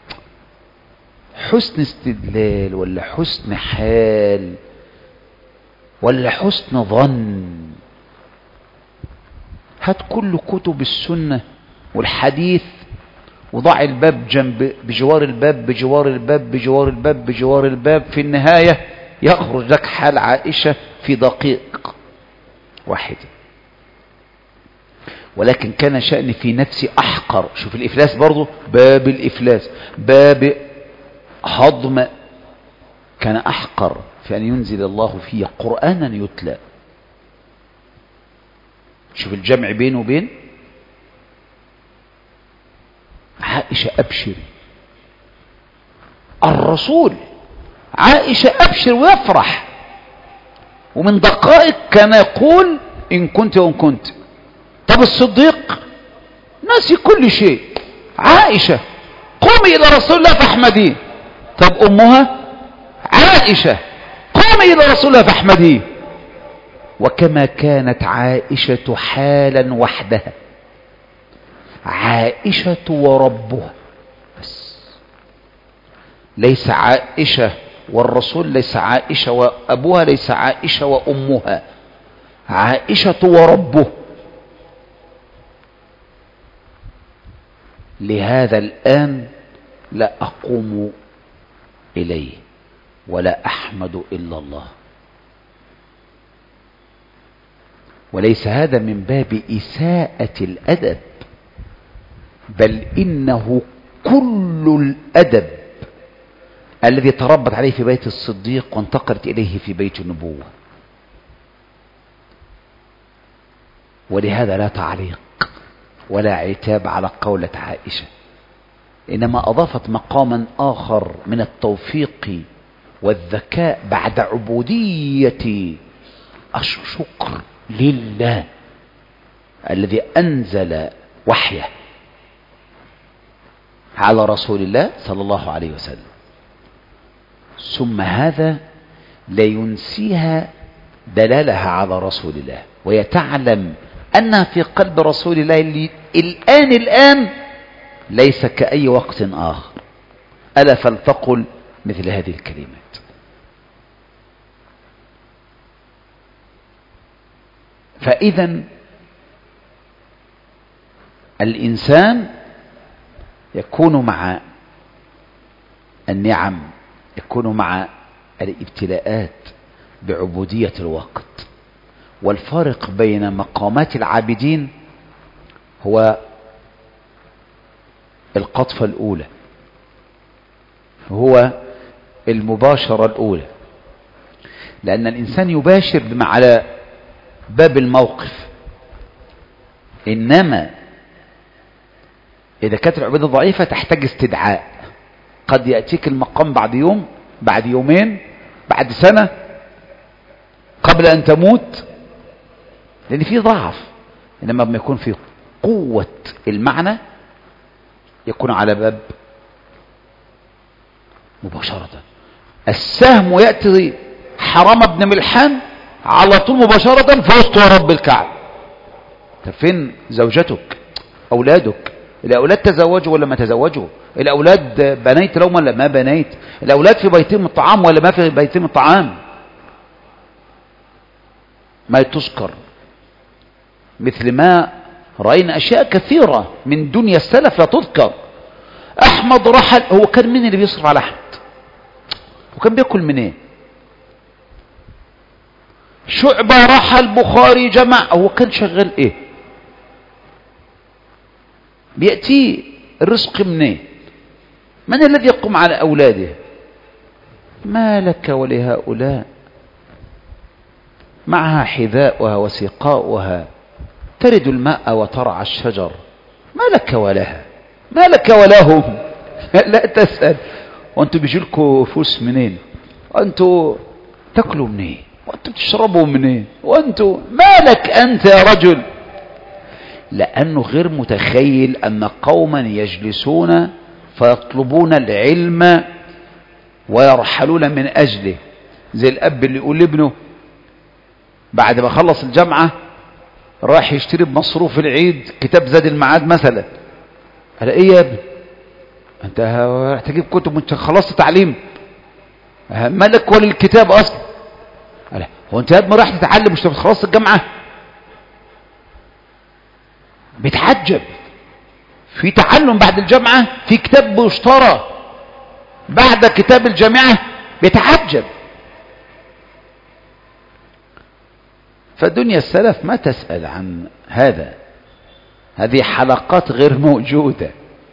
حسن استدلال ولا حسن حال ولا حسن ظن. هات كل كتب السنة والحديث وضع الباب جنب بجوار الباب بجوار الباب بجوار الباب بجوار الباب في النهاية يخرج لك حال عائشة في دقيق واحد. ولكن كان شأني في نفسي أحقر. شوف الإفلاس برضو باب الإفلاس باب هضم كان أحقر في أن ينزل الله فيه قرآنا يتلى. شوف الجمع بينه وبين عائشة أبشر الرسول عائشة أبشر ويفرح. ومن دقائق كان يقول إن كنت وإن كنت. طب الصديق ناسي كل شيء. عائشة قومي إلى رسول الله فاحمديه. طب أمها عائشة قومي إلى رسول الله فاحمديه. وكما كانت عائشة حالا وحدها عائشة وربها بس ليس عائشة والرسول ليس عائشة وأبوها ليس عائشة وأمها عائشة وربه. لهذا الآن لا أقوم إليه ولا أحمد إلا الله. وليس هذا من باب إساءة الأدب بل إنه كل الأدب الذي تربت عليه في بيت الصديق وانتقلت إليه في بيت النبوة. ولهذا لا تعليق ولا عتاب على قولة عائشة، إنما أضافت مقاما آخر من التوفيق والذكاء بعد عبودية الشكر لله الذي أنزل وحيه على رسول الله صلى الله عليه وسلم. ثم هذا لا ينسيها دلالها على رسول الله، ويتعلم أنها في قلب رسول الله اللي الآن الآن ليس كأي وقت آخر. ألا فلتقل مثل هذه الكلمات. فإذا الإنسان يكون مع النعم، يكون مع الابتلاءات بعبودية الوقت. والفارق بين مقامات العابدين هو القطفة الأولى، هو المباشرة الأولى، لأن الإنسان يباشر بما على باب الموقف. إنما إذا كانت العبادة ضعيفة تحتاج استدعاء، قد يأتيك المقام بعد يوم، بعد يومين، بعد سنة، قبل أن تموت، لأن في ضعف. إنما لما يكون في قوة المعنى يكون على باب مباشرة. السهم يأتي حرام بن ملحان على طول مباشرة فوسط رب الكعب. طب فين زوجتك؟ أولادك؟ الأولاد تزوجوا ولا ما تزوجوا؟ الأولاد بنيت لهم ولا ما بنيت؟ الأولاد في بيتهم الطعام ولا ما في بيتهم الطعام؟ ما تذكر، مثل ما رأينا أشياء كثيرة من دنيا السلف لا تذكر. أحمد رحل، هو كان مين اللي بيصرف على أحمد؟ وكان بيأكل منين؟ شعبة رحل، بخاري جمع، هو كان شغال ايه؟ بيأتي الرزق منين؟ من الذي يقوم على أولاده؟ ما لك ولهؤلاء معها حذاؤها وسقاؤها، ترد الماء وترعى الشجر، ما لك ولها، ما لك ولهم. لا تسأل. وانتوا بيجيلكوا فلوس منين؟ وانتوا تاكلوا منين؟ وانتوا بتشربوا منين؟ وانتوا مالك انت يا رجل؟ لأنه غير متخيل أن قوما يجلسون فيطلبون العلم ويرحلون من أجله، زي الأب اللي يقول لابنه بعد ما خلص الجامعة راح يشتري بمصروف العيد كتاب زاد المعاد مثلا. قال ايه يا ابني انت راح تجيب كتب وانت خلصت تعليم؟ مالك وللكتاب اصلا؟ قال هو انت يا ابني راح تتعلم مش خلصت الجامعة؟ بيتعجب في تعلم بعد الجامعة، في كتاب بيشترى بعد كتاب الجامعة، بيتعجب. فدنيا السلف ما تسأل عن هذا، هذه حلقات غير موجودة،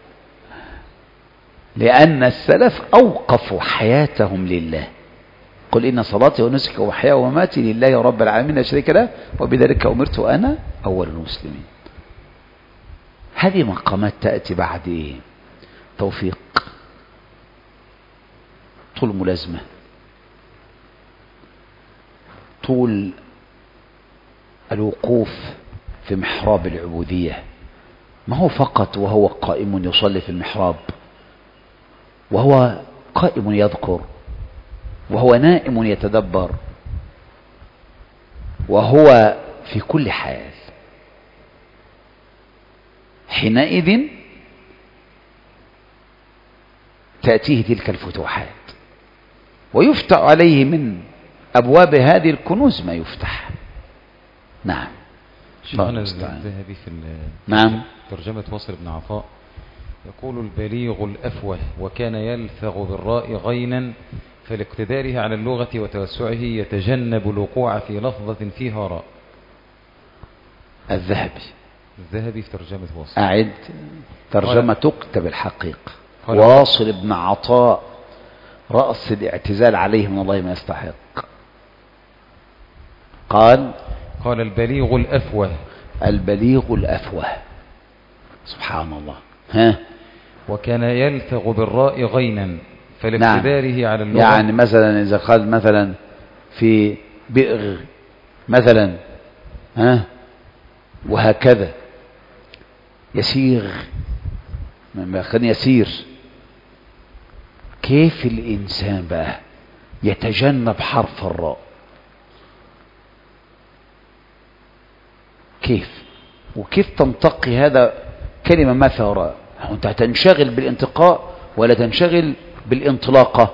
لأن السلف أوقفوا حياتهم لله. قل إن صلاتي ونسكي وحياي ومماتي لله رب العالمين لا شريك له وبذلك أمرت أنا أول المسلمين. هذه مقامات تأتي بعد إيه؟ توفيق، طول ملازمة، طول الوقوف في محراب العبودية. ما هو فقط وهو قائم يصلي في المحراب، وهو قائم يذكر، وهو نائم يتدبر، وهو في كل حال. حينئذ تأتيه تلك الفتوحات ويفتح عليه من أبواب هذه الكنوز ما يفتح. نعم. شيخنا الذهبي في نعم ترجمة واصل بن عطاء يقول البليغ الأفوه وكان يلفظ بالراء غينا فلاقتداره على اللغة وتوسعه يتجنب الوقوع في لفظة فيها راء. الذهبي الذهبي في ترجمة واصل. أعد ترجمة تكتب الحقيقة. واصل بن عطاء رأس الاعتزال عليه من الله ما يستحق. قال قال البليغ الأفوه البليغ الأفوه. سبحان الله. ها. وكان يلثغ بالراء غينا فلاقتداره نعم. على اللغة. يعني مثلا إذا قال مثلا في بئر مثلا، ها، وهكذا يسير، كان يسير. كيف الإنسان بقى يتجنب حرف الراء؟ كيف؟ وكيف تنتقي هذا كلمة ما فيها راء؟ أنت هتنشغل بالانتقاء ولا تنشغل بالانطلاقة؟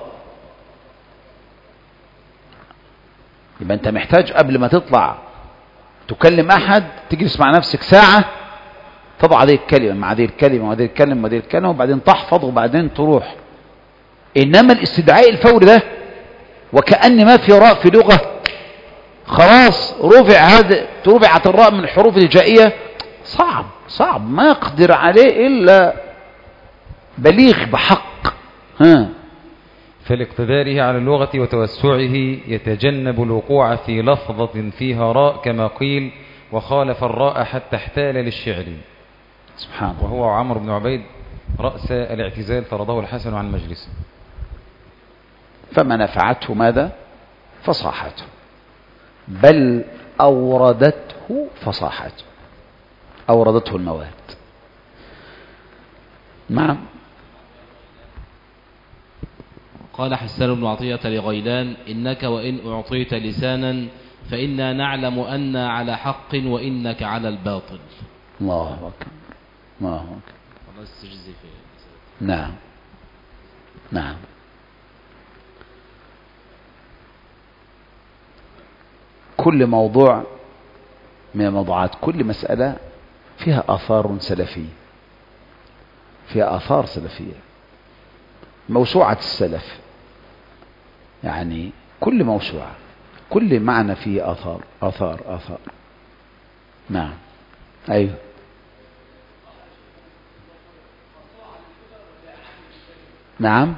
يبقى أنت محتاج قبل ما تطلع تكلم أحد تجلس مع نفسك ساعة تضع هذه الكلمة مع هذه الكلمة وهذه الكلمة وهذه الكلمة، وبعدين تحفظ وبعدين تروح. إنما الاستدعاء الفوري ده وكأن ما في راء في لغة، خلاص رفع هذا، رفعت الراء من الحروف الهجائية، صعب صعب ما يقدر عليه إلا بليغ بحق. ها. فلاقتداره على اللغة وتوسعه يتجنب الوقوع في لفظة فيها راء كما قيل وخالف الراء حتى احتال للشعر. سبحان الله. وهو عمرو بن عبيد رأس الاعتزال طرده الحسن عن مجلسه. فما نفعته ماذا؟ فصاحته، بل أوردته فصاحته، أوردته المواد. نعم. قال حسان بن عطية لغيلان: إنك وإن أعطيت لسانا فإنا نعلم أن على حق وإنك على الباطل. الله أكبر. الله أكبر. نعم نعم. كل موضوع من الموضوعات، كل مسألة فيها آثار سلفية، فيها آثار سلفية، موسوعة السلف، يعني كل موسوعة كل معنى فيه آثار آثار آثار. نعم. أيوه. نعم.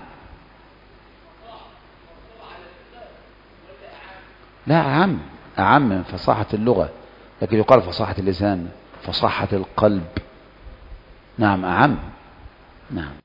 لا، أعم أعم من فصاحة اللغة، لكن يقال فصاحة اللسان، فصاحة القلب. نعم أعم. نعم.